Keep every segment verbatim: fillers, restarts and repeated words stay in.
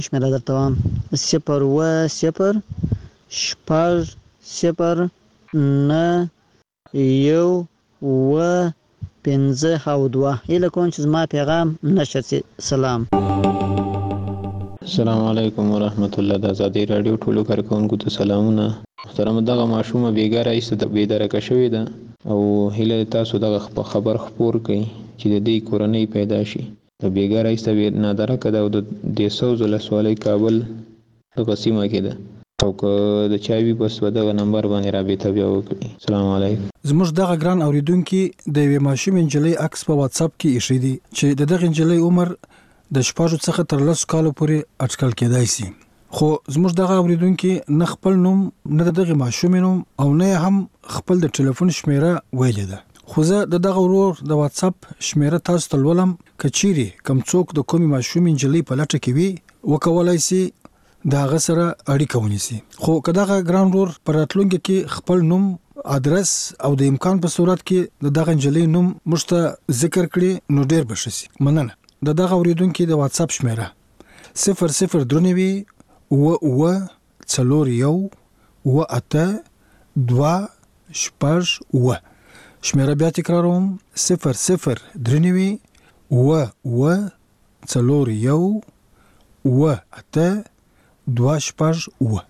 شمیره درته وایم: صفر اوه صفر شپږ صفر نه یو اوه پنځه او دوه. هیله کوم چې زما پیغام نشر شي. سلام. السلام علیکم ورحمت الله. د ازادي رادیو ټولو کارکونکو ته سلامونه. محترم دغه ماشومه بیګا رئیس د بیدارکه شوې ده او هیله تاسو دغه خبر خپور کړئ چې د دې کورنۍ پیدا شي. د بیګا رئیس ته نادرکه ده او د دیسوز ولسوالۍ کابل دغه سیمه کې ده او که د چاوي بس په دغه نمبر باندې رابطه بیا وکړي. السلام علیکم. زموږ دغه ګران اوریدونکي د یوې ماشومې نجلۍ عکس په واتس اپ کې ایښی دی چې د دغه نجلۍ عمر د شپږو څخه تر لسو کالو پورې اټکل کېدای شي. خو زموږ دغه اوریدونکي نه خپل نوم نه دغه ماشومې نوم او نه هم خپل د ټلیفون شمیره ویلې ده. خو زه د دغه ورور د واتس اپ شمیره تاسو ته لولم. کچيري کم څوک د کومې ماشومې نجلۍ په لټه کې وي وکولای شي د هغه سره اړیکه ونیسي. خو که دغه ګران ورور پر راتلونکي کې خپل نوم ادرس او د امکان په صورت کې د دغه نجلۍ نوم موږ ته ذکر کړي نو ډیر به ښه شي. مننه. د دغه اوریدونکي د واتس اپ شمیره صفر صفر درنوي اوه اوه څلور یو اوه اته دوه شپږ اوه. شمیره بیا تکراروم: صفر صفر درنوي اوه اوه څلور یو اوه اته دوه شپږ اوه.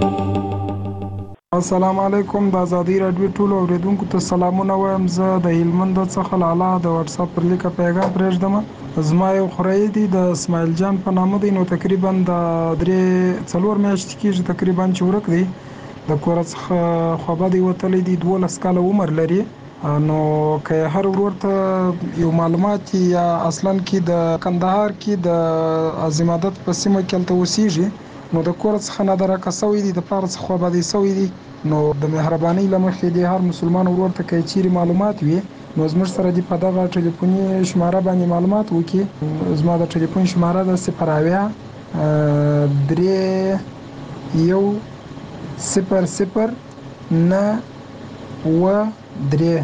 السلام علیکم. د ازادي رادیو ټولو اوریدونکو ته سلامونه وایم. زه د هلمند څخه لاله د واتس اپ پر لیکه پیغام پرېږدم. زما یو خوریی دی د اسماعیل جان په نامه دی. نو تقریبا د درې څلور میاشتې کېږي تقریبا چې ورک دی. د کور څخه خوابدی وتلی دی. دولس کاله عمر لري. نو که هر ورور ته یو معلومات یا اصلا کې د کندهار کې د عظیمادت په سیمه کې هلته اوسیږي نو د کور څخه نادرکه سوی دی، د پلار څخه خوابدی سوی دی. نو د مهربانۍ له مخې د هر مسلمان ورور ته که چیرې معلومات وي نو زموږ سره دې په دغه ټلیفوني شماره باندې معلومات وکړي. زما د ټلیفون شماره ده صفر اویا درې یو صفر صفر نه اوه درې.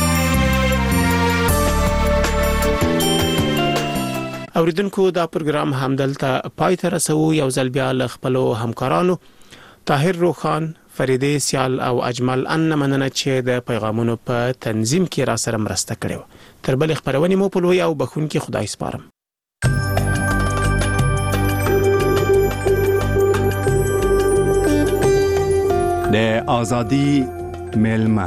اوریدونکو دا پروګرام همدلته پای ته رسو. یو ځل بیا له خپلو همکارانو طاهر روخان، فریده سیال او اجمل ان مننه چې د پیغامونو په تنظیم کې را سره مرسته کړې و. تر بل خبرونې مو په لوی او بخونکي خدای سپارم. د ازادي ملما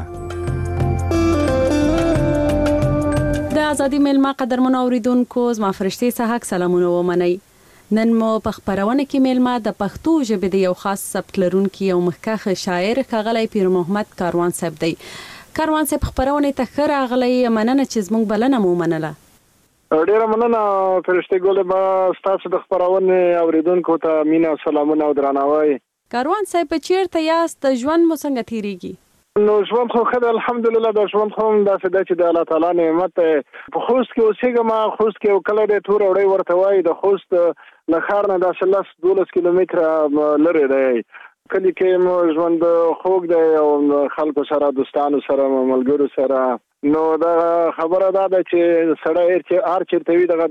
د ازادي ملما قدرمنو اوریدونکو زما فرشتي صحاک سلامونه ومنئ. نن مو په خبرونه کې ملما د پښتو ژبې د یو خاص سبک لرونکي او مخکښ شاعر ښاغلی پیر محمد کاروان صاحب دی. کاروان صاحب خبرونه ته ښه راغلی. مننه چې زموږ بلنه مو منله. ډیره مننه فرشتي ګل. ما ستاسو د خبرونه اوریدونکو ته مینا سلامونه او درناوی. کاروان صاحب چیرته یاست؟ ژوند مو څنګه تیریږي؟ نو ژوند خو ښه دی الحمدلله. د ژوند خو داسې دی چې د الله تعالی نعمت په خوست کې اوسېږم. خوست کې یو کلی دی تور وړی ورته وایي. د خوست له ښار نه داسې لس دولس کیلومتره لرې دی. کلي کې مو ژوند خوږ دی او خلکو سره دوستانو سره ملګرو سره. نو دا خبره دا ده چې سړی هر چېرته وي دغه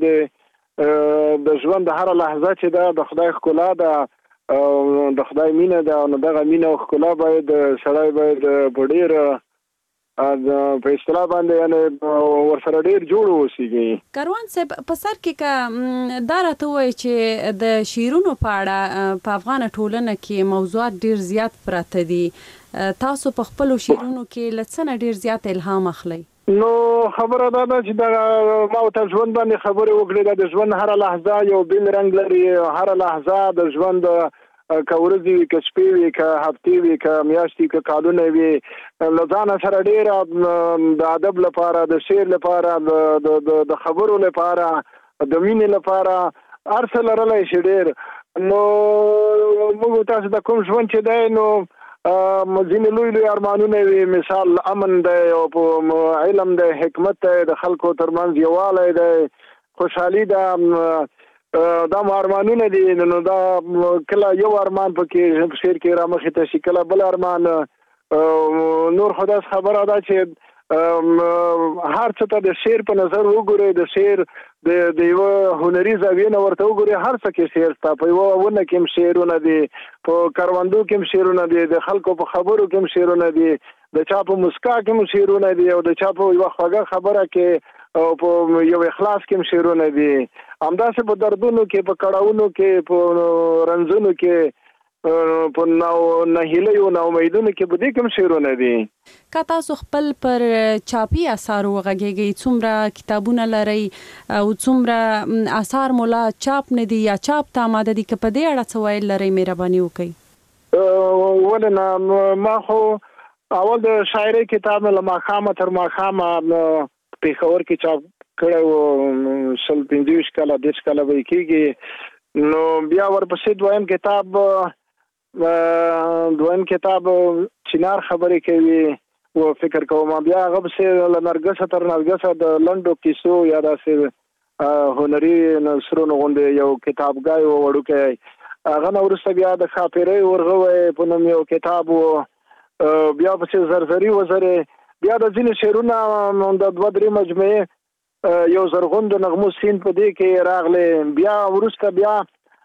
د ژوند د هره لحظه چې ده د خدای ښکلا ده او د خدای مینه ده. نو دغه مینه او ښکلا باید سړی باید په ډېر په اصطلاح باندې یعنې ورسره ډېر جوړ اوسېږي. کاروان صاحب په سر کې که دا راته ووایي چې د شعرونو په اړه په افغانه ټولنه کې موضوعات ډېر زیات پراته دي. تاسو په خپلو شعرونو کې له څه نه ډېر زیات الهام اخلئ؟ نو خبره دا ده چې دغه ما ورته ژوند باندې خبرې وکړې. د ژوند هره لحظه یو بېل رنګ لري. هره لحظه د ژوند که ورځې وي که شپې وي که هفتې وي که میاشتې که کالونه وي له ځانه سره ډېره د ادب لپاره د شعر لپاره د خبرو لپاره د مینې لپاره هر څه لرلی شي ډېر. نو موږ تاسو د کوم ژوند چې دی نو ځینې لوی لوی ارمانونه وي. مثال امن دی او علم دی، حکمت دی، د خلکو ترمنځ یووالی دی، خوشحالي ده. دا مو ارمانونه دي. نو دا کله یو ارمان پکې شعر کې را مخې ته شي، کله بل ارمان. نور خو داسې خبره ده چې هر څه ته د شعر په نظر وګورئ، د شعر د د یو هنري زاویې نه ورته وګورئ، هر څه کې شعر شته. په یوه ونه کې هم شعرونه دي، په کروندو کې هم شعرونه دي، د خلکو په خبرو کې هم شعرونه دي، د چا په مسکا کې هم شعرونه دي، او د چا په یوه خوږه خبره کې او په یو اخلاص کې هم شعرونه دي. همداسې په دردونو کې، په کړاوونو کې، په رنځونو کې، په نو نهیلیو نو امیدونو کې به دې کوم شعرونه دي. که تاسو خپل پر چاپي اثار وغږیږئ، څومره کتابونه لرئ او څومره اثار مولا چاپ نه دي یا چاپ ته آماده دي، که په دې اړه څه ویل لرئ مهرباني وکړئ. ولې نه، ما خو اول د شاعرۍ کتاب له ماښامه تر ماښامه پېښور کې چاپ کړی و، شل پنځه ویشت کاله دېرش کاله به یې کېږي. نو بیا ورپسې دویم کتاب دویم کتاب چنار خبرې کوي و فکر کوم، بیا هغه پسې له نرګسه تر نرګسه د لنډو کیسو یا داسې هنري نثرونو غوندې یو کتابګای و وړوکی. هغه نه وروسته بیا د ښاپېرۍ ورغوی په نوم یو کتاب و، بیا پسې زرزري وزرې، بیا د ځینې شعرونه د دوه درې مجموعې یو زرغون د نغمو سین په دې کې راغلی. بیا وروسته بیا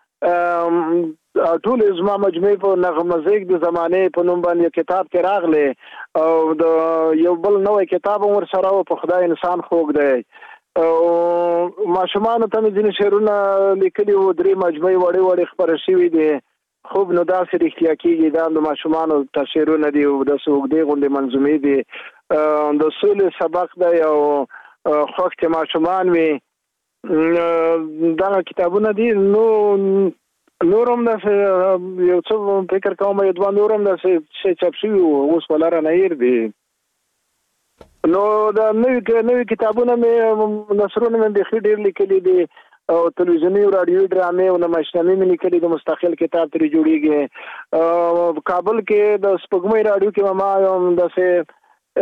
ټول زما مجموعې په نغمزیک د زمانې په نوم باندې کتاب کې راغلی، او د یو بل نوی کتاب هم ورسره و، په خدای انسان خوږ دی. او ماشومانو ته مې ځینې شعرونه لیکلي وو، درې مجموعې وړې وړې خپاره شوي دي. خوب نو داسې رښتیا کېږي، دا د ماشومانو ته شعرونه دي، داسې اوږدې غوندې منظومې دي، د سولې سبق دی او خوښ چې ماشومان وي. دغه کتابونه دي. نو نور هم داسې یو څه فکر کوم، یو دوه نور هم داسې شی چاپ شوي وو، اوس ولاره نه هیر دي. نو د نوي نوي کتابونه مې نثرونه مې بیخي ډېر لیکلي دي، او تلویزیوني او راډیوي ډرامې او نمایشنامې مې لیکلي دي، مستقل کتاب ترې جوړېږي. کابل کې د سپوږمۍ راډیو کې ما یو داسې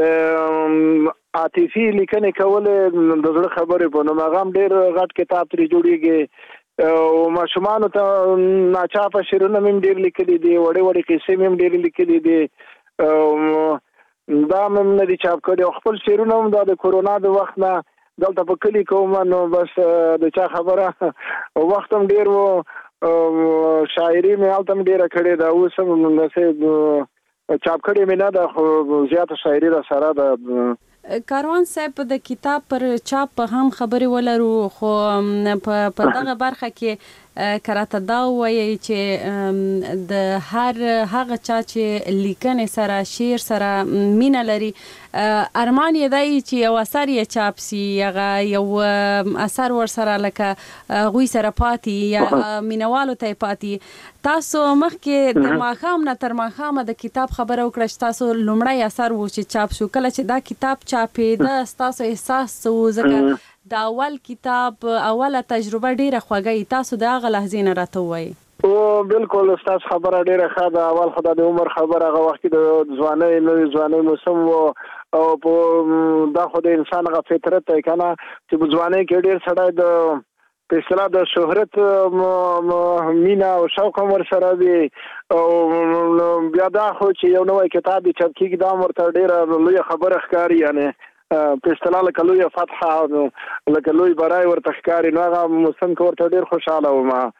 عاطفي لیکنې کولې، د زړه خبرې په نوم، هغه هم ډېر غټ کتاب ترې جوړېږي. او ماشومانو ته ناچاپه شعرونه مې هم ډېر لیکلي دي، وړې وړې قصې مې هم ډېرې لیکلي دي، دا مې هم نه دي چاپ کړي. او خپل شعرونه هم دا د کورونا د وخت نه دلته په کلي کوم، نو بس د چا خبره وخت هم ډېر و، شاعري مې هلته هم ډېره کړې ده، اوس هم داسې چاپ کړې مې نه ده، خو زیاته شاعري را سره ده. کاروان صاحب، د کتاب پر چاپ هم خبرې ولرو، خو په دغه برخه کې کراته دا وایي چې د هر هغه چا چې لیکنې سره، شعر سره مینه لري، ارمان یې دی چې یو اثر یې چاپ سي، هغه یو اثر ورسره لکه هغوی سره پاتې یا مینوالو ته یې پاتې. تاسو مخکې د ماښام نه تر ماښامه د کتاب خبره وکړه چې تاسو لومړی اثر و چې چاپ شو، کله چې دا کتاب چاپېده ستاسو احساس څه و؟ ځکه د اول کتاب اوله تجربه ډېره خوږه، تاسو د هغه لحظې نه راته ووایئ. او بالکل ستاسو خبره ډېره ښه ده. اول خو د عمر خبره، هغه وخت کې د ځوانۍ نوې ځوانۍ موسم و، او په دا خو د انسان هغه فطرت دی که نه، چې په ځوانۍ کې ډېر سړی د په اصطلاح د شهرت مینه او شوق هم ورسره وي. او بیا دا خو چې یو نوی کتاب یې چاپ کېږي، دا هم ورته ډېره لویه خبره ښکاري، یعنې په اصطلاح لکه لویه فتحه، لکه لوی برای ورته ښکاري. نو هغه موسم کې ورته ډېر خوشحاله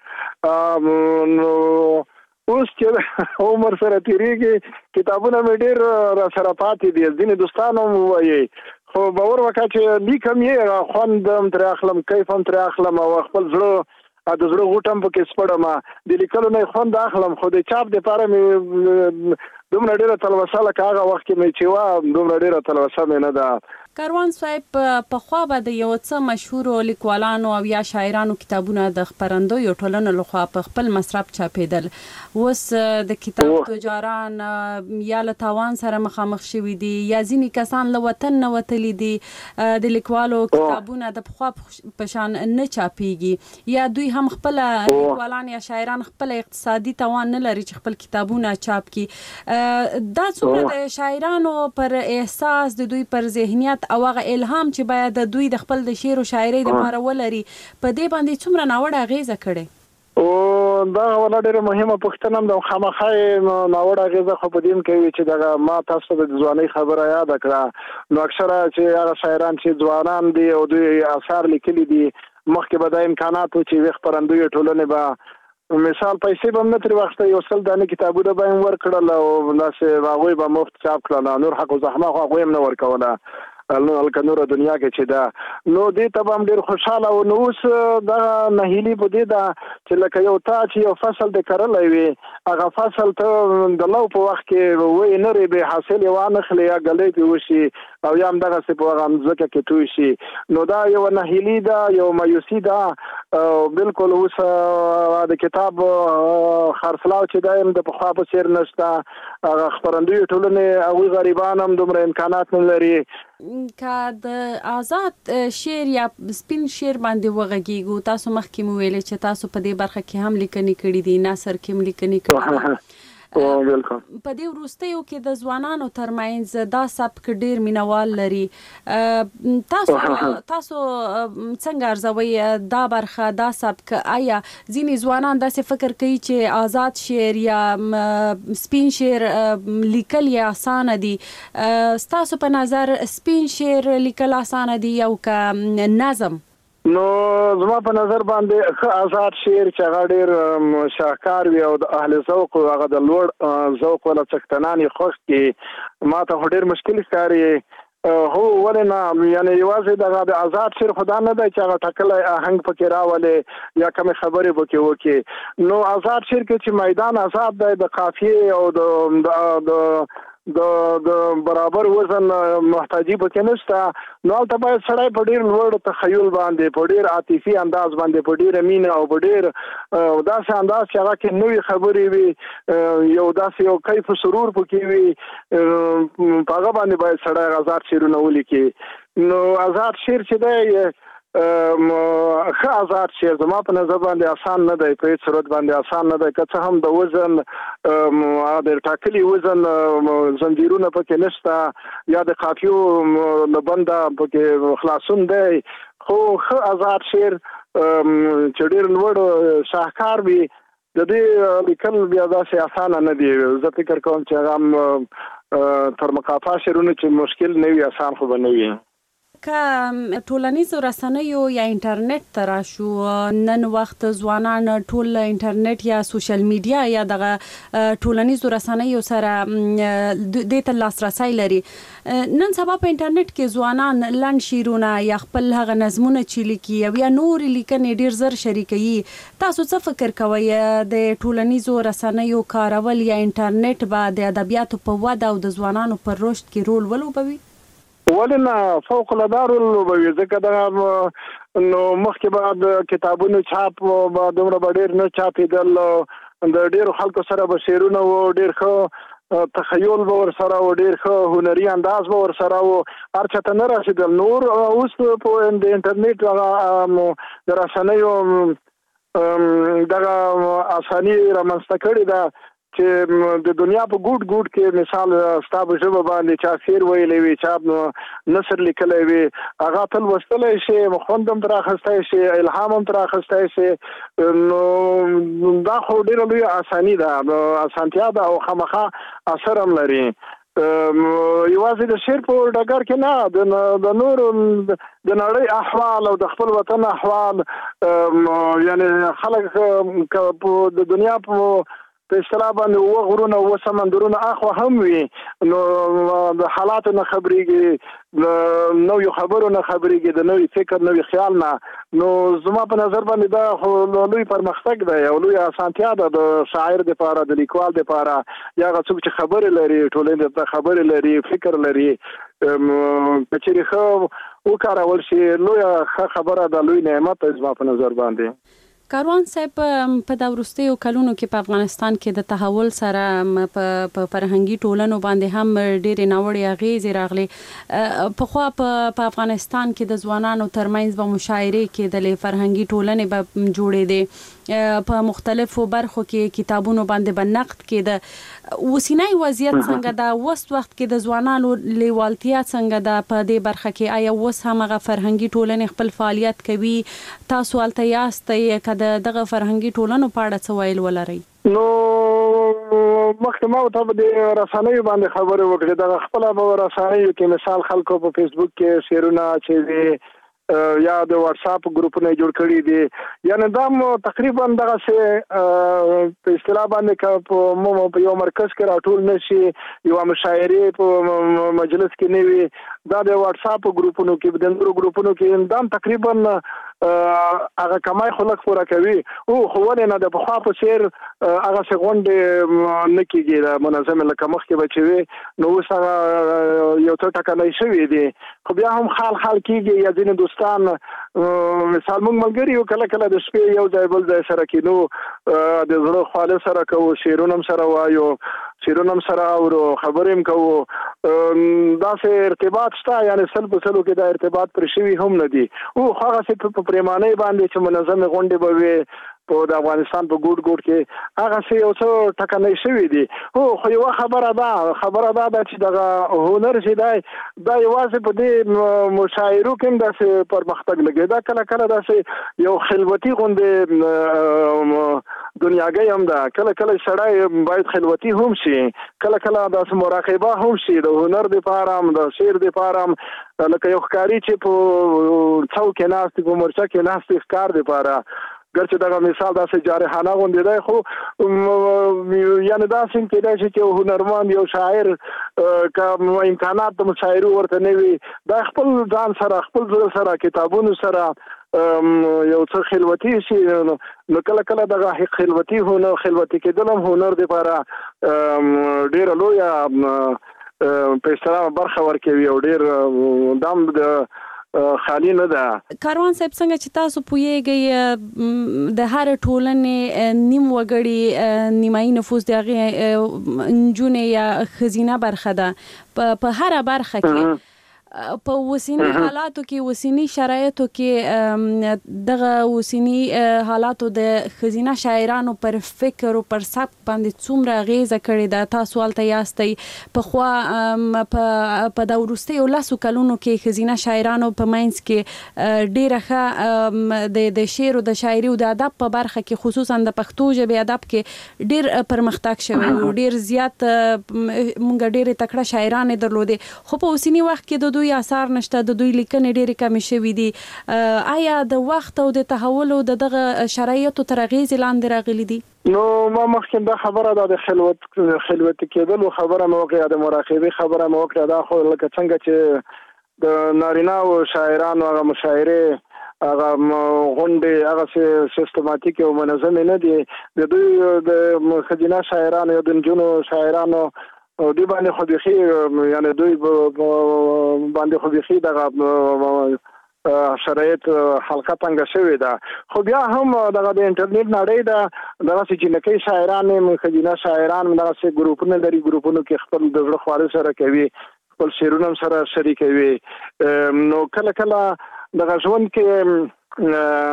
وم. نو اوس چې عمر سره تېرېږي، کتابونه مې ډېر را سره پاتې دي، ځینې دوستان هم ووایي، خو باور وکړه چې لیکم یې، خوند هم ترې اخلم، کیف هم ترې اخلم، او خپل زړه د زړه غوټه هم پکې سپړم، د لیکلو نه خوند اخلم، خو د چاپ دپاره مې دومره ډېره تلوسه لکه هغه وخت کې مې چې وه، دومره ډېره تلوسه مې نه ده. کاروان صاحب، پخوا به د یو څه مشهورو لیکوالانو او یا شاعرانو کتابونه د خپرندویو ټولنو لخوا په خپل مصرف چاپېدل، اوس د کتاب تجاران یا له تاوان سره مخامخ شوي دي، یا ځینې کسان له وطن نه وتلي دي، د لیکوالو کتابونه د پخوا په شان نه چاپېږي، یا دوی هم خپله لیکوالان یا شاعران خپله اقتصادي توان نه لري چې خپل کتابونه چاپ کړي. دا څومره د شاعرانو پر احساس، د دوی پر ذهنیت او هغه الهام چې باید د دوی د خپل د شعر او شاعرۍ دپاره ولري، په دې باندې څومره ناوړه اغېزه کړې؟ او دا ولا ډېره مهمه پوښتنه ده خامخا ناوړه اغېزه خو په دې کوي چې دا ما تاسو ته د ځوانۍ خبره یاد کړه نو اکثره چې هغه شاعران چې ځوانان دي او دوی اثار لیکلي دي مخکې به د امکاناتو چې وي خپرندوی ټولنې به مثال پیسې به هم نه ترې واخیسته یو سل دانې کتابونه به یې ورکړل او داسې هغوی به مفت چاپ کړل نور حق الزحمه خو هغوی هم نه ورکوله نو هلکه نوره دنیا کې چې ده نو دې ته به هم ډېر خوشحاله و نو اوس دغه نهیلي په دې ده چې لکه یو تا چې یو فصل دې کرلی وي هغه فصل ته د لو په وخت کې وی نرې بې حاصل یې وانخلې یا ګلی پرې وشي او یا هم دغسې په هغه مځکه کې توی شي نو دا یو نهیلي ده یو مایوسي ده بلکل اوس د کتاب خرڅلاو چې دا هم د پخوا په څېر نشته هغه خپرندوی ټولنې هغوی غریبان هم دومره امکانات نه لري که د آزاد شعر یا سپین شعر باندې وغږیږو تاسو مخکې مو ویلې چې تاسو په دې برخه کې هم لیکنې کړي دي نثر کې هم لیکنې کړي او بالکل په دې وروستیو کې د ځوانانو ترمنځ دا سبک ډیر مینوال لري تاسو تاسو څنګه ارزوي دا برخه دا سبک آیا ځینې ځوانان داسې فکر کوي چې آزاد شعر یا سپین شعر لیکل یې اسانه دي تاسو په نظر سپین شعر لیکل اسانه دي او که نظم نو زما په نظر باندې ښه آزاد شعر چې هغه ډېر شاهکار وي او د اهل ذوق هغه د لوړ ذوق ولا څښتنان یې خوښ کړي ما ته خو ډېر مشکل ښکاري هو ولې نه یعنې یوازې دغه د آزاد شعر خو دا نه دی چې هغه ټاکلی آهنګ پکې راولې یا کمې خبرې پکې وکړي نو آزاد شعر کې چې میدان آزاد دی د قافیې او د د د د برابر وزن محتاجی پکې نشته نو هلته باید سړی په ډېر لوړ تخیل باندې په ډېر عاطفي انداز باندې په ډېره مینه او په ډېر داسې انداز چې هغه کې نوې خبرې وي یو داسې یو کیف سرور پکې وي په هغه باندې باید سړی آزاد شعرونه ولیکي نو آزاد شعر چې دی ښه آزاد شعر زما په نظر باندې آسان نه دی په هېڅ صورت باندې آسان نه دی که څه هم د وزن د ټاکلي وزن زنځیرونه پکې نشته یا د قافیو له بنده پکې خلاصون دی خو ښه آزاد شعر چې ډېر لوړ شاهکار وي د دې لیکل بیا داسې اسانه نه دي زه فکر کوم چې هغه هم تر مقافا شعرونه چې مشکل نه وي آسان خو به نه وي که ټولنیزو رسنیو یا انټرنیټ ته راشو نن وخت ځوانان ټول انټرنیټ یا سوشل میډیا یا دغه ټولنیزو رسنیو سره دې ته لاسرسی لري نن سبا په انټرنیټ کې ځوانان لنډ شعرونه یا خپل هغه نظمونه چې لیکي یا نور لیکنې ډیر زر شریکوي تاسو څه فکر کوئ د ټولنیزو رسنیو کارول یا انټرنیټ به د ادبیاتو په وده او د ځوانانو پر رشد کې رول ولوبوي ولې نه فوق العاده رول لوبوي ځکه دغه نو مخکې به د کتابونو چاپ به دومره به ډېر نه چاپېدل د ډېرو خلکو سره به شعرونه و ډېر ښه تخیل به ورسره و ډېر ښه هنري انداز به ورسره و هر چا ته نه رسېدل نور اوس په د انټرنیټ هغه د رسنیو دغه اساني رامنځته کړې ده چې د دنیا په ګوټ ګوټ کې مثال ستا په ژبه باندې چا شعر ویلی وي چا نثر لیکلی وي هغه ته لوستلی شي خوند هم ترې اخیستی شي الهام هم ترې اخیستی شي نو دا خو ډېره لویه اساني ده اسانتیا ده او خامخا اثر هم لري یوازې د شعر په ډګر کې نه د نورو د نړۍ احوال او د خپل وطن احوال یعنې خلک د دنیا په په اصطلاح باندې اوه غرونه اوه سمندرونه اخوا هم وي نو د حالاتو نه خبرېږي د نویو خبرو نه خبرېږي د نوي فکر نوي خیال نه نو زما په نظر باندې دا خو لوی پرمختګ دی او لوی اسانتیا ده د شاعر دپاره د لیکوال دپاره یا هغه څوک چې خبرې لري ټولنې ته خبرې لري فکر لري که چېرې ښه وکارول شي لویه ښه خبره ده لوی نعمت دی زما په نظر باندې کاروان صاحب په د وروستیو کلونو کې په افغانستان کې د تحول سره په فرهنګي ټولنو باندې هم ډېرې ناوړې اغېزې راغلې پخوا په افغانستان کې د ځوانانو ترمنځ به مشاعرې کېدلې فرهنګي ټولنې به جوړېدې په مختلفو برخو کې کتابونو باندې بنقد کېده. وسینای وضعیت څنګه دا وست وخت کې د ځوانانو لیوالتیا څنګه دا په دې برخه کې آیا وس همغه فرهنګي ټولنې خپل فعالیت کوي؟ تاسو الته یاستئ کده دغه فرهنګي ټولنو په اړه څه ویل ولرئ؟ نو مخکې ما ته د رسنیو باندې خبرې وکړې. دغه خپله به رسنیو کې مثال خلکو په فیسبوک کې شعرونه چې دي یا د واتساپ ګروپونه جوړ کړي دي، یعنی دا تقریبا دغه څه په اصطلاح باندې په مو په یو مرکز کې راټول نشي، یو مشاعره په مجلس کې نه وي. دا د واتساپ ګروپونو کې د نورو ګروپونو کې دا تقریبا هغه کمای خلک پوره کوي او خو ولې نه د بخوا په سیر هغه څه غونډې نه کېږي د منظمه لکه مخکې بچوي نو اوس هغه یو څه ټاکنې شوي دي. خو بیا هم خال خال کېږي یا ځینې دوستان مثال موږ ملګري یو کله کله د شپې یو ځای بل ځای سره کینو د زړه خواله سره کوو، شعرونه هم سره وایو، شعرونه هم سره اورو، خبرې هم کوو. داسې ارتباط شته، یعنی سل په سلو کې دا ارتباط پر شوي هم نه دي. او هغه څه په پریمانۍ باندې چې منظمې غونډې به وي په د افغانستان په ګوټ ګوټ کې هغه څه یو څه ټکنۍ شوي دي. هو خو یوه خبره ده خبره دا ده چې دغه هنر چې دی دا یوازې په دې مشاعرو کې هم داسې پرمختګ لګي. دا کله کله داسې یو خلوتي غوندې دنیاګۍ هم ده. کله کله سړی باید خلوتي هم شي، کله کله داسې مراقبه هم شي د هنر دپاره هم د شعر دپاره هم، لکه یو ښکاري چې په څو کې ناست په مورچه کې ناست ښکار دپاره ګرچې دغه مثال داسې جارحانه غوندې دی، خو یعنې داسې هم کېدای شي چې یو هنرمند یو شاعر که امکانات د مشاعرو ورته نه وي دا خپل ځان سره خپل زړه سره کتابونو سره یو څه خلوتي شي. نو کله کله دغه خلوتي هنر خلوتي کېدل هم هنر دپاره ډېره لویه په اصطلاح برخه ورکوي او ډېر دام د خالی نه ده. کاروان صاحب څنګه چې تاسو پوهیږئ د هر ټولنې نیم وګړي نیمایي نفوس د هغې نجونې یا ښځینه برخه ده په هره برخه کې په اوسني حالاتو کې اوسني شرایطو کې دغه اوسني حالاتو د ښځینه شاعرانو پر فکر او پر سبک باندې څومره اغیزه کړې ده؟ تاسو هلته یاستئ. پخوا په دا وروستیو لسو کلونو کې ښځینه شاعرانو په منځ کې ډېره ښه د شعر او د شاعري او د ادب په برخه کې خصوصا د پښتو ژبې ادب کې ډېر پرمختګ شوی او ډېر زیات موږ ډېرې تکړه شاعرانې درلودې. خو په اوسني وخت کې د دوی اثار نشته، د دوی لیکنې ډېرې کمې شوي دي. آیا د وخت او د تحول او د دغه شرایطو تر اغېزې لاندې راغلي دي؟ نو ما مخکې دا خبره ده د خلوت خلوتي کېدلو خبره مې وکړه، د مراقبې خبره مې وکړه. دا خو لکه څنګه چې د نارینه‌و شاعرانو هغه مشاعرې هغه غونډې هغه سیستماتیک او منظمې نه دي. د دوی د ښځینه شاعرانو یا د نجونو شاعرانو او دوی باندې خو بیخي یعنی دوی باندې خو بیخي دغه شرایط حلقه تنګه شوې ده. خو بیا هم دغه د انټرنیټ نړۍ ده، دغسې جنکۍ شاعران ښځینه شاعران دغسې ګروپونه لري، ګروپونو کې خپل د زړه خواله سره کوي، خپل شعرونه هم سره شریکوي. نو کله کله دغه ژوند کې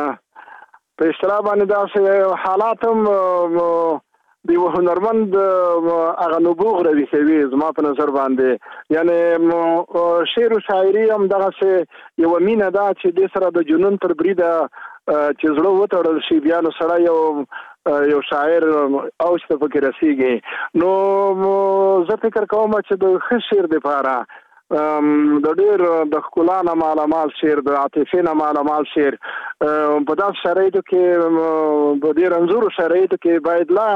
په اصطلاح باندې داسې حالات هم د یو هنرمند هغه نبوغ روي کوي زما په نظر باندې. یعنې شعر و شاعري هم دغسې یوه مینه ده چې دې سره د جنون تر بریده چې زړه وتړل شي بیا نو سړی یو یو شاعر اوج ته پکې رسیږي. نو زه فکر کوم چې د ښه شعر دپاره د ډېر د ښکلا نه مالامال شعر، د عاطفې نه مالامال شعر په داسې شرایطو کې په دې رنځورو شرایطو کې باید لا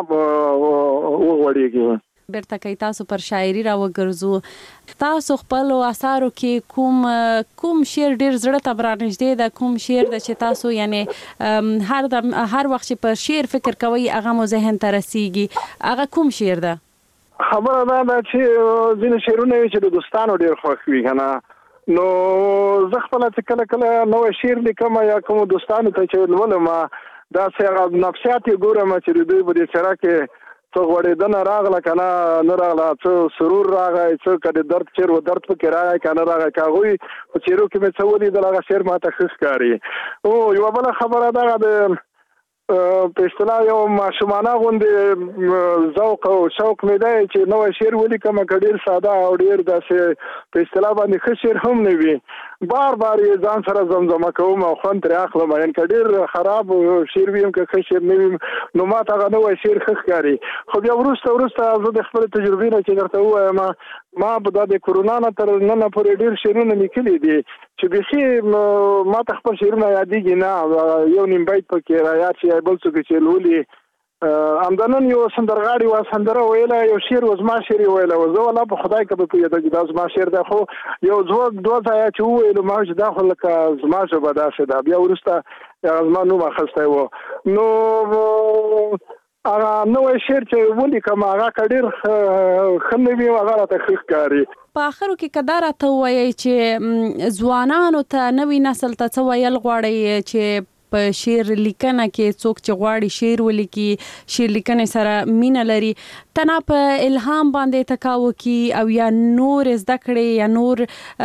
وغوړېږي. بیرته کوي تاسو پر شاعري راوګرځو. تاسو خپلو اثارو کې کوم کوم شعر ډېر زړه ته رانږدې ده؟ کوم شعر ده چې تاسو یعنې هر د هر وخت چې پر شعر فکر کوئ هغه مو ذهن ته رسیږي؟ هغه کوم شعر ده؟ خبره دا ده چې ځینې شعرونه وي چې د دوستانو ډېر خوښ وي که نه. نو زه خپله چې کله کله نوی شعر لیکم یا کومو دوستانو ته چې لولم داسې هغه نفسیات یې ګورم چې د دوی په دې څېره کې څه غوړېدنه راغله که نه نه راغله، څه سرور راغی، څه که د درد شعر و درد پکې راغی که نه راغی، که هغوی په څېرو کې مې څه ولیدل هغه شعر ماته ښه ښکاري. او یوه بله خبره دغه د په اصطلاح یو ماشومانه غوندې ذوق او شوق مې دی چې نوی شعر ولیکم، که ډېر ساده او ډېر داسې په اصطلاح باندې ښه شعر هم نه وي، بار بار یې ځان سره زمزمه کوم او خوند ترې اخلم. یعنې که ډېر خراب شعر وي که ښه شعر نه وي نو ما ته هغه نوی شعر ښه ښکاري. خو بیا وروسته وروسته زه د خپلې تجربې نه چې درته ووایم، ما به دا د کورونا نه تر ننه پورې ډېر شعرونه لیکلي دي چې بیخي ما ته خپل شعرونه یادېږي نه، یو نیم بیت پکې رایاد شي بل څوک چې لولي. همدنن یو سندرغاړي و سندره ویله، یو شعر و زما شعر یې ویله، زه والله په خدای که به پوهېده چې دا زما شعر دی، خو یو دوه دوه ځایه چې وویلو ما چې دا خو لکه زما ژبه داسې ده. بیا وروسته هغه زما نوم اخیستی و. نو هغه نوی شعر چې ولیکم هغه که ډېر ښه نه وي هغه راته ښه ښکاري. په آخرو کې که دا راته ووایئ چې ځوانانو ته نوي نسل ته څه ویل غواړئ چې په شعر لیکنه کې څوک چې غواړي شعر ولیکي، شعر لیکنې سره مینه لري، تنها په الهام باندې تکاو کی او یا نور زده کړي یا نور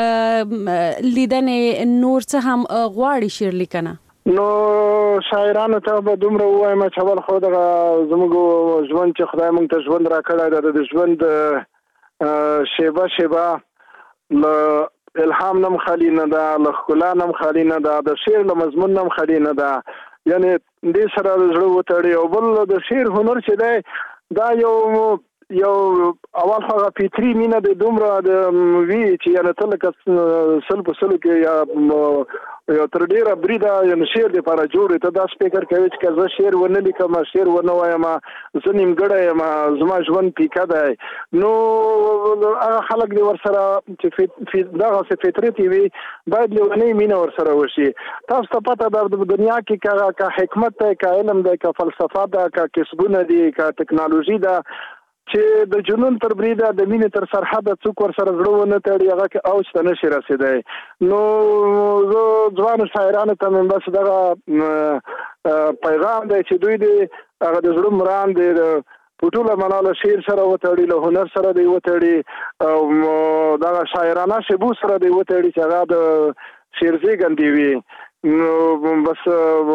لیدنې نور څه هم غواړي شعر لیکنه؟ نو شاعرانو ته به دومره ووایم چې اول خو دغه زموږ ژوند چې خدای موږ ته ژوند راکړی دی، د ژوند شیبه شیبه له الهام نم خالی نه ده، له ښکلا نم خالی نه ده، د شعر له مضمون نم خالی نه ده. یعنې دې سره د زړه وتړي. او بل د شعر هنر چې دی دا یو یو اول هغه فطري مینه د دومره د وي چې یعنې ته لکه سل په سلو کې یا یو تر ډېره بریده یعنې شعر دپاره جوړ ته داسې فکر کوي چې که زه شعر ونه لیکم، شعر ونه وایم، زه نیمګړی یم، زما ژوند پیکه دی. نو هغه خلک دې ورسره چې دغسې فطرت یې وي باید لیونۍ مینه ورسره وشي. تاسو ته پته ده په دنیا کې که حکمت دی، که علم دی، که فلسفه ده، که کسبونه دي، که ټکنالوژي ده، چې د جنون تر بریده د مینې تر سرحده څوک ورسره زړه ونه تړي هغه کې اوج ته نشي رسېدی. نو زه ځوانو شاعرانو ته مې بس دغه پیغام دی چې دوی دې هغه د زړه مرام دی په ټوله معنا له شعر سره وتړي، له هنر سره دی وتړي او دغه شاعرانه شیبو سره دی وتړي چې هغه د شعر زېږندې وي. نو بس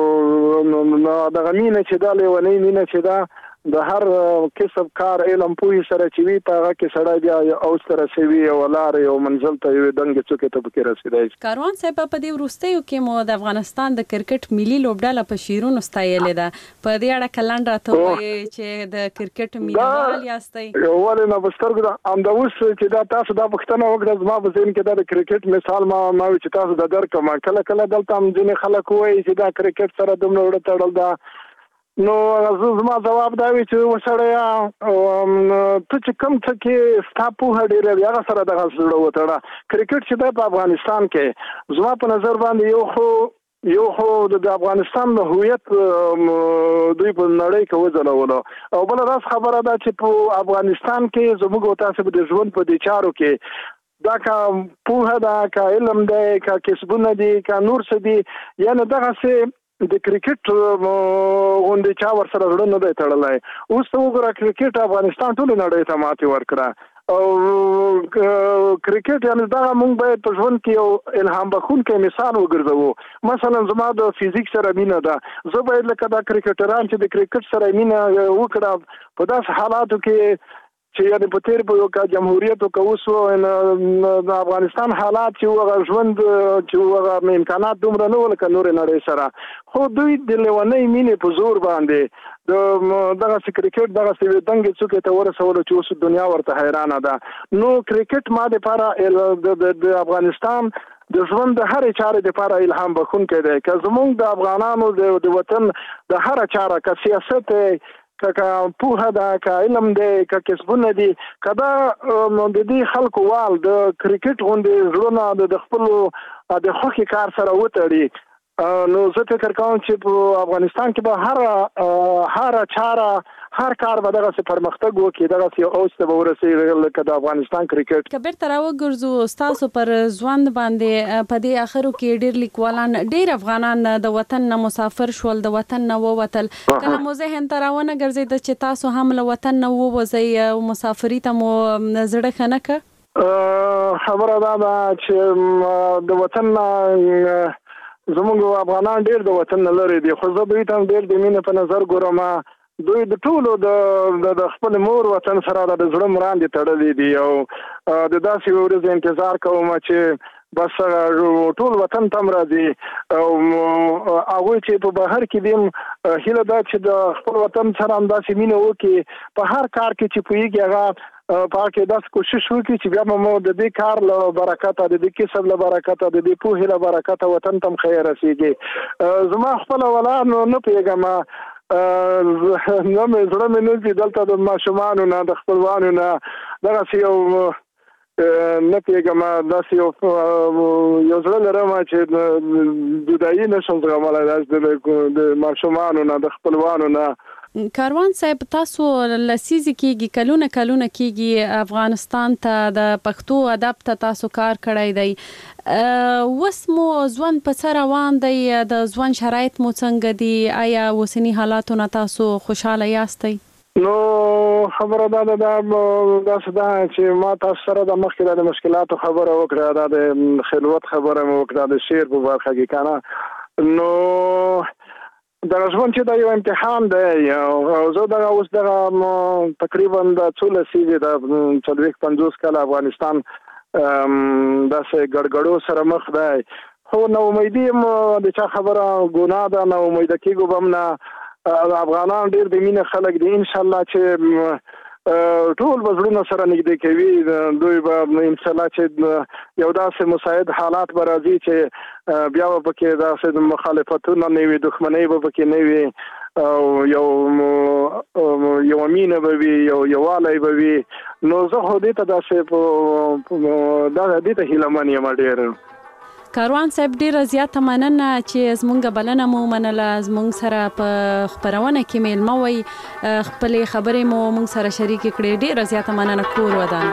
دغه مینه چې دا لیونۍ مینه چې دا د هر کسب کار علم پوهې سره چې وي په هغه کې سړی بیا اوج ته رسوي او لارې او منزل ته یوې دنګې څوکې ته پکې رسېدی شي. کاروان صاحب په دې وروستیو کې مو د افغانستان د کرکټ ملي لوبډله په شعرونو ستایلې ده، په دې اړه که لنډ راته ووایئ چې د کرکټ مینهوال یاستئ؟ ولې نه په سترګو ده همدا اوس چې دا تاسو دا پوښتنه وکړه زما په ذهن کې دا د کرکټ مثال ما ما وي چې تاسو د درکړم. کله کله دلته هم ځینې خلک وایي چې دا کرکټ سره دومره وړه تړل ده. نو زما جواب دا وي چې وسړیه ته چې کوم څه کې ستا پوهه ډېره وي هغه سره دغه زړه وتړه. کرکټ چې دی په افغانستان کې زما په نظر باندې یو خو یو خو د افغانستان د هویت دوی په نړۍ کې وځلولو، او بله داسې خبره ده چې په افغانستان کې زموږ او تاسو د ژوند په دې چارو کې دا که پوهه ده، که علم دی، که کسبونه دي، که نور څه دي، یعنې دغسې د کرکټ غوندې چا ورسره زړه نه دی تړلی. اوس ته وګوره کرکټ افغانستان ټولې نړۍ ته ماتې ورکړه او کرکټ یعنې دغه موږ باید په ژوند کې یو الهام بخښونکی مثال وګرځوو. مثلا زما د فزیک سره مینه ده، زه باید لکه دا کرکټران چې د کرکټ سره مینه وکړه په داسې حالاتو کې چې یعنې په تېر په یو که جمهوریت او که اوس د افغانستان حالات چې هغه ژوند چې هغه امکانات دومره نه وو لکه نورې نړۍ سره، خو دوی د لیونۍ مینې په زور باندې د دغسې کرکټ دغسې دنګې څوکې ته ورسولو چې اوس دنیا ورته حیرانه ده. نو کرکټ ما دپاره د افغانستان د ژوند د هرې چارې دپاره الهام بخښونکی دی. که زموږ د افغانانو د وطن د هره چاره، که سیاست که پوهه ده، که علم دی، که کسبونه دي، که دا د دې خلکو وال د کرکټ غوندې زړونه د خپلو د خوښې کار سره وتړي، نو زه فکر کوم چې په افغانستان کې به هر هر چاره هر کار به دغسې پرمختګ وکړي، دغسې یو اوج ته به ورسېږي لکه د افغانستان کرکټ. که بیرته راوګرځو ستاسو پر ژوند باندې، په دې اخرو کې ډېر لیکوالان، ډېر افغانان د وطن نه مسافر شول، د وطن نه ووتل. کله مو ذهن ته راونه ګرځېده چې تاسو هم له وطن نه ووځئ او مسافري ته مو زړه ښه نه کړ؟ خبره دا ده چې د وطن نه زموږ افغانان ډېر د وطن نه لرې دي، خو زه دوی ته هم ډېر د مینې په نظر ګورم. دوی د ټولو د د خپل مور وطن سره د زړه مراندې تړلي دي او د داسې ورځې انتظار کوم چې بس ټول وطن ته راځي او هغوی چې په بهر کې دي هیله ده چې د خپل وطن سره همداسې مینه وکړي، په هر کار کې چې پوهېږي هغه په هغه کې داسې کوشش وکړي چې بیا به مو د دې کار له برکته، د دې کسب له برکته، د دې پوهې له برکته وطن ته هم خیر رسېږي. زما خپله ولا نو نه پوهېږم، نه مې زړه مې نه ځي دلته د ماشومانو نه، د خپلوانو نه دغسې یو نه پوهېږم، داسې یو یو زړه لرم چې جدایي نه شم زغملی، داسې د ماشومانو نه، د خپلوانو نه. کاروان صاحب، تاسو لسیزې کېږي، کلونه کلونه کېږي افغانستان ته د پښتو ادب ته تاسو کار کړی دی. اوس مو ژوند په څه روان دی؟ د ژوند شرایط مو څنګه دي؟ آیا اوسني حالاتو نه تاسو خوشحاله یاستئ؟ نو خبره دا ده داسې ده چې ما تاسو سره د مخکې د مشکلاتو خبره وکړه، دا د خلوت خبره مې وکړه، د شعر په برخه کې که نه. نو دغه ژوند چې دا یو امتحان دی او زه دغه اوس دغه تقریبا د څو لسیزې د څلوېښت پنځوس کاله افغانستان داسې ګډګډو سره مخ دی، خو نا امیدي یم د چا خبره ګناه ده، نا امیده کېږو به هم نه. افغانان ډېر د مینې خلک دي، انشاءالله چې ټول به زړونه سره نږدې کوي. دوی به انشاءالله چې یو داسې مساعد حالات به راځي چې بیا به پکې داسې مخالفتونه نه وي، دښمنۍ به پکې نه وي او یو یو مینه به وي، یو یووالی به وي. نو زه خو دې ته داسې دا دې ته هیله من یم ډېر. کاروان صاحب، ډیره زیاته مننه چې زمونږ بلنه مو منله، زمونږ سره په خپرونه کې میلمه وئ، خپلې خبرې مو مونږ سره شریکې کړې. ډیره زیاته مننه. کور ودان.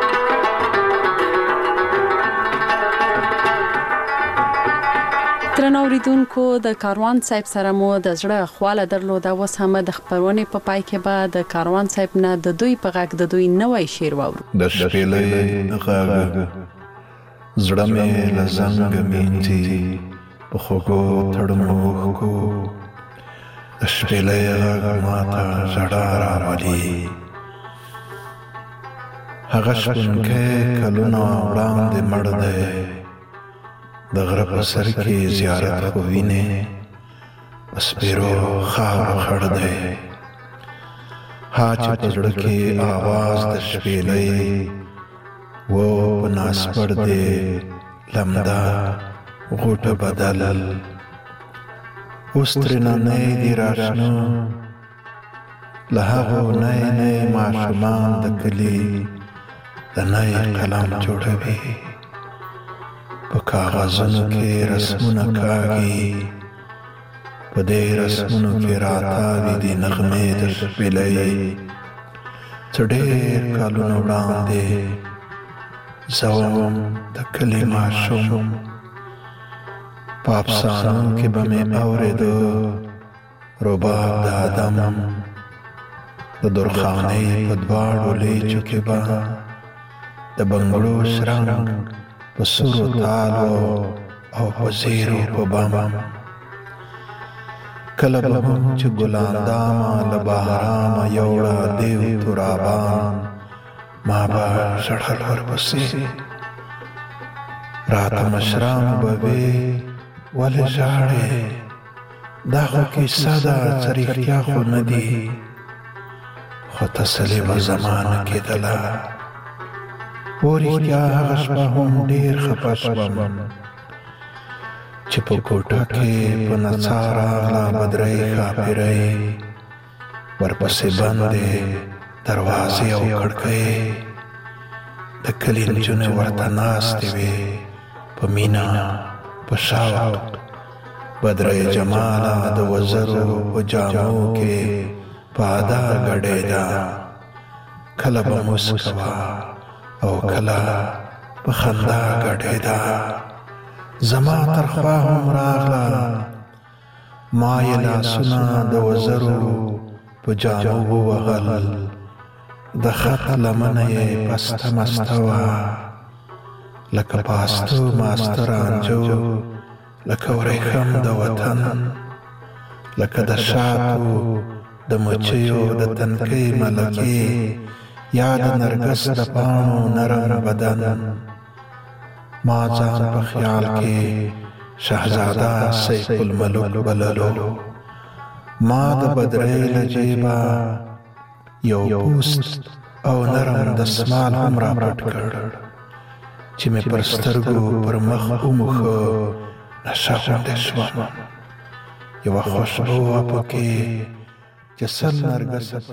درنو اوریدونکو، د کاروان صاحب سره مو د زړه خواله درلوده. اوس هم د خپرونې په پای کې به د کاروان صاحب نه د دوی په غږ د دوی نوی شعر واورو. د شپېلۍ غږ زړه مې له زنګه مینځي، په خوږو تړمو اوښکو د شپېلۍ غږ ماته ژړا راولي. هغه شپونکی کلونه وړاندې مړ دی، د غره په سر کې زیارت خو وینې، په سپېرو خاورو خړ دی. ها چې په زړه کې آواز د شپېلۍ و په ناسپړ دی لمده غوټه بدل. اوس ترېنه نی دي راشنه له هغو نی نی ماشومان د کلي د نی قلم جوړوي، په کاغذونو کې رسمونه کاږي، په دې رسمونو کې راتاوي دي نغمې د شپېلۍ. څه ډېر کلونه وړاندې زه وم د کلي ماشوم، په افسانو کې به مې اورېده رباب د آدم، د درخانۍ په دواړو لیچو کې به د بنګړو شرنګ په سرو تالو او په زیرو په بم. کله به هم چې ګلاندامه له بهرامه یوړه دیو ترابان، ما به ژړل ورپسې، راته مشرانو به وې ولې ژاړې، دا خو کیسه ده څه رښتیا خو نه دي. خو تسلي به زما نه کېدله، و رښتیا هغه شپه هم ډېر خفه شوم چې په کوټه کې په نڅا راغله بدرۍ ښاپېرۍ، ورپسې بندې دروازې او کړکۍ، د کلي نجونې ورته ناستې وې په مینه په شوق. بدرۍ جماله د وزرو په جامو کې په ادا ګډېده، کله به موسکه وه او کله په خندا ګډېده. زما تر خوا هم راغله، ما یې لاسونه د وزرو په جامو ووهل، د خط لمنه یې پسته مسته وه، لکه پاستو ماسته رانجو لکه ورېښم د وطن، لکه د شاتو د مچیو د تنکۍ ملکې، یا د نرګس د پاڼو نرم بدن. ما ځان په خیال کې شهزاده سیف الملک بللو. ما د بدرۍ له جیبه یو پوست او نرم دستمال هم را پټ کړ، چې مې پر سترګو پر مخ وموښه. نشه غوندې شوم، یوه خوشبو وه پکې چې سل نرګسه